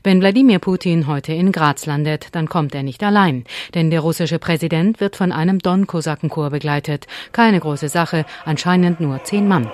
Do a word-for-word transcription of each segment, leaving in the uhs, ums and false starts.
Wenn Wladimir Putin heute in Graz landet, dann kommt er nicht allein. Denn der russische Präsident wird von einem Don-Kosakenchor begleitet. Keine große Sache, anscheinend nur zehn Mann.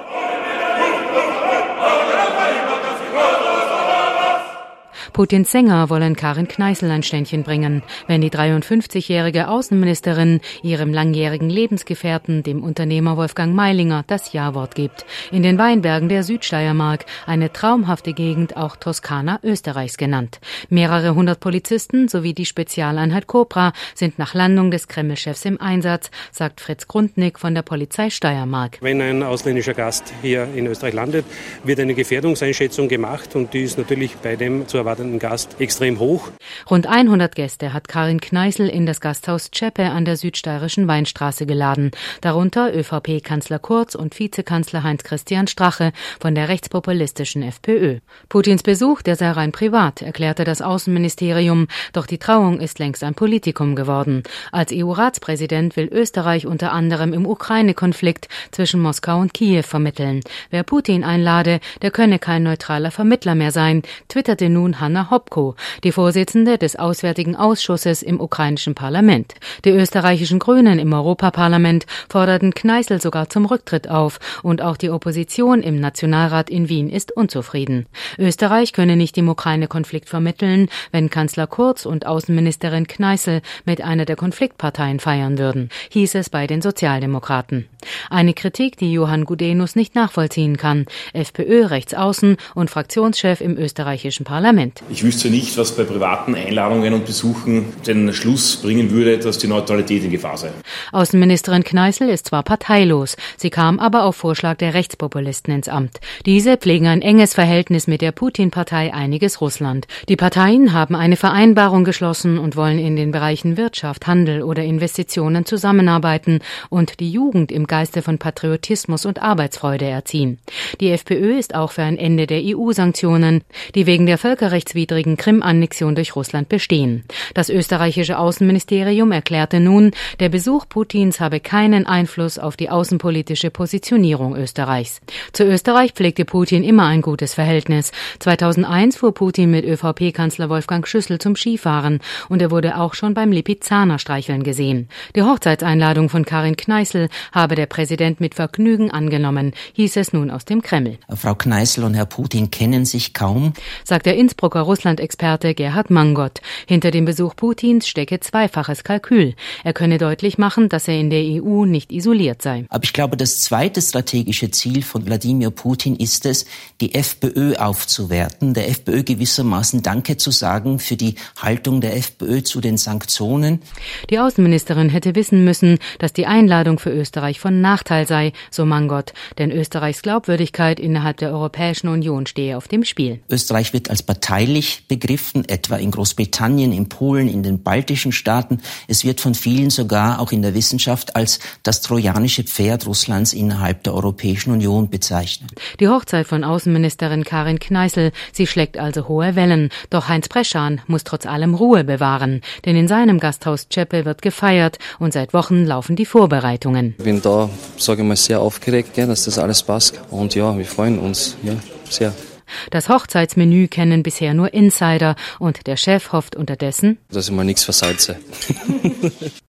Putins Sänger wollen Karin Kneißl ein Ständchen bringen. Wenn die dreiundfünfzigjährige Außenministerin ihrem langjährigen Lebensgefährten, dem Unternehmer Wolfgang Meilinger, das Ja-Wort gibt. In den Weinbergen der Südsteiermark, eine traumhafte Gegend, auch Toskana Österreichs genannt. Mehrere hundert Polizisten sowie die Spezialeinheit Cobra sind nach Landung des Kreml-Chefs im Einsatz, sagt Fritz Grundnick von der Polizei Steiermark. Wenn ein ausländischer Gast hier in Österreich landet, wird eine Gefährdungseinschätzung gemacht und die ist natürlich bei dem zu erwartenden Gast extrem hoch. Rund hundert Gäste hat Karin Kneißl in das Gasthaus Zschäpe an der südsteirischen Weinstraße geladen. Darunter ÖVP-Kanzler Kurz und Vizekanzler Heinz-Christian Strache von der rechtspopulistischen FPÖ. Putins Besuch, der sei rein privat, erklärte das Außenministerium. Doch die Trauung ist längst ein Politikum geworden. Als E U-Ratspräsident will Österreich unter anderem im Ukraine-Konflikt zwischen Moskau und Kiew vermitteln. Wer Putin einlade, der könne kein neutraler Vermittler mehr sein, twitterte nun Hanna Hopko, die Vorsitzende des Auswärtigen Ausschusses im ukrainischen Parlament. Die österreichischen Grünen im Europaparlament forderten Kneißl sogar zum Rücktritt auf und auch die Opposition im Nationalrat in Wien ist unzufrieden. Österreich könne nicht im Ukraine-Konflikt vermitteln, wenn Kanzler Kurz und Außenministerin Kneißl mit einer der Konfliktparteien feiern würden, hieß es bei den Sozialdemokraten. Eine Kritik, die Johann Gudenus nicht nachvollziehen kann, FPÖ-Rechtsaußen und Fraktionschef im österreichischen Parlament. Ich wüsste nicht, was bei privaten Einladungen und Besuchen den Schluss bringen würde, dass die Neutralität in Gefahr sei. Außenministerin Kneißl ist zwar parteilos, sie kam aber auf Vorschlag der Rechtspopulisten ins Amt. Diese pflegen ein enges Verhältnis mit der Putin-Partei Einiges Russland. Die Parteien haben eine Vereinbarung geschlossen und wollen in den Bereichen Wirtschaft, Handel oder Investitionen zusammenarbeiten und die Jugend im Geiste von Patriotismus und Arbeitsfreude erziehen. Die FPÖ ist auch für ein Ende der E U-Sanktionen, die wegen der völkerrechtswidrigen Krim-Annexion durch Russland bestehen. Das österreichische Außenministerium erklärte nun, der Besuch Putins habe keinen Einfluss auf die außenpolitische Positionierung Österreichs. Zu Österreich pflegte Putin immer ein gutes Verhältnis. zweitausendeins fuhr Putin mit ÖVP-Kanzler Wolfgang Schüssel zum Skifahren und er wurde auch schon beim Lipizzaner streicheln gesehen. Die Hochzeitseinladung von Karin Kneißl habe der Präsident mit Vergnügen angenommen, hieß es nun aus dem Kreml. Frau Kneißl und Herr Putin kennen sich kaum, sagt der Innsbrucker Russland-Experte Gerhard Mangott. Hinter dem Besuch Putins stecke zweifaches Kalkül. Er könne deutlich machen, dass er in der E U nicht isoliert sei. Aber ich glaube, das zweite strategische Ziel von Wladimir Putin ist es, die FPÖ aufzuwerten, der FPÖ gewissermaßen Danke zu sagen für die Haltung der FPÖ zu den Sanktionen. Die Außenministerin hätte wissen müssen, dass die Einladung für Österreich von Nachteil sei, so Mangott. Denn Österreichs Glaubwürdigkeit innerhalb der Europäischen Union stehe auf dem Spiel. Österreich wird als parteilich begriffen, etwa in Großbritannien, in Polen, in den baltischen Staaten. Es wird von vielen sogar auch in der Wissenschaft als das trojanische Pferd Russlands innerhalb der Europäischen Union bezeichnet. Die Hochzeit von Außenministerin Karin Kneißl, sie schlägt also hohe Wellen. Doch Heinz Preschan muss trotz allem Ruhe bewahren. Denn in seinem Gasthaus Zschäpe wird gefeiert und seit Wochen laufen die Vorbereitungen. Ich bin da, sage ich mal, sehr aufgeregt, dass das alles passt. Und ja, wir freuen uns ja, sehr. Das Hochzeitsmenü kennen bisher nur Insider und der Chef hofft unterdessen, dass ich mal nichts versalze.